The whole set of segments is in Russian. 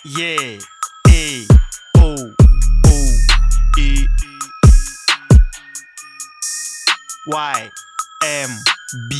Yeah, эй, оу, оу, и Y, M, B.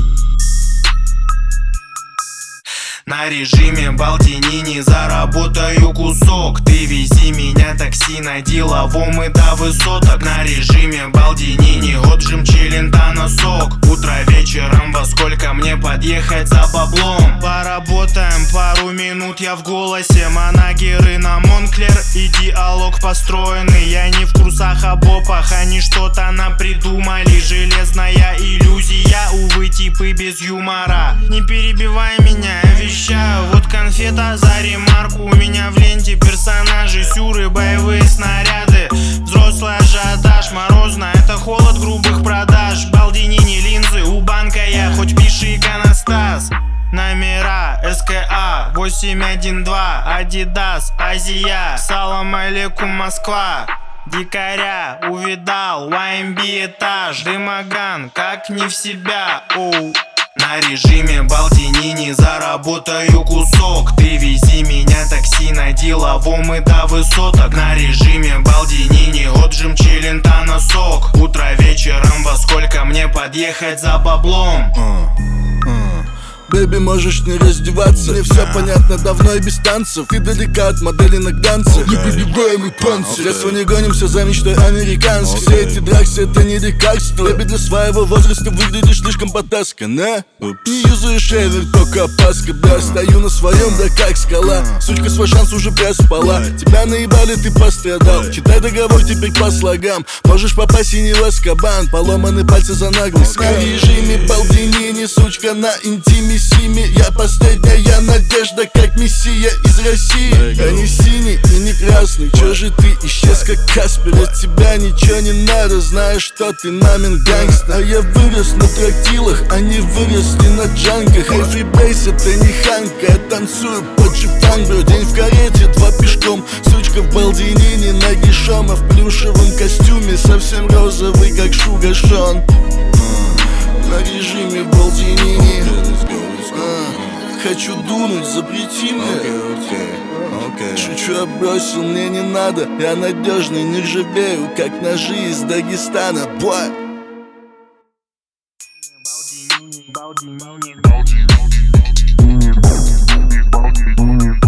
На режиме Балдинини заработаю кусок. Ты вези меня такси на деловом и до высоток. На режиме Балдинини отжим челента носок. Утро вечером, во сколько мне подъехать за баблом? Поработаем пару минут, я в голосе. Манагеры на Монклер и диалог построенный. Я не в курсах об опах, они что-то напридумали. Железная иллюзия, увы, типы без юмора. Не перебивай меня, я вещаю. Вот конфета за ремарку. У меня в ленте персонажи, сюры, боевые снаряды. Взрослый ажиотаж, морозно, это холод грубых продаж. Балдинини линзы, у банка я, хоть пиши иконостас. Номера СКА 812, Адидас, Азия. Салам алейкум, Москва. Дикаря увидал, YMB этаж. Дымоган, как не в себя, оу. На режиме Балдинини заработаю кусок. Ты вези меня такси на деловом и до высоток. На режиме Балдинини отжим челента носок. Утро вечером, во сколько мне подъехать за баблом? Бэби, можешь не раздеваться. Мне все понятно давно и без танцев. Ты далека от модели нагданцев. Непробиваемый панцирь. Детство не гонимся за мечтой американской. Все эти драксы, это не лекарство. Бэби, для своего возраста выглядишь слишком потасканно. Не юзаешь эвер, только опаска. Да, стою на своем, да как скала. Сучка, свой шанс уже проспала. Тебя наебали, ты пострадал. Читай договор теперь по слогам. Можешь попасть и не в Азкабан. Поломаны пальцы за наглость. На режиме Балдинини, сучка на интиме. Я последняя надежда, как мессия из России. Я не синий и не красный. Чё же ты исчез, как Каспер? От тебя ничего не надо, знаешь, что ты мамин гангстер. А я вырос на трактилах, они выросли на джанках. Эйфри Бейс, это не ханка, я танцую под джипангро. День в карете, два пешком. Сучка в Балдинини, нагишом, а в плюшевом костюме совсем розовый, как Шугашон. На режиме Балдинини. Хочу дунуть, запрети мне. Шучу, я бросил, мне не надо. Я надежный, не ржавею, как ножи из Дагестана. Бой. Балдинини.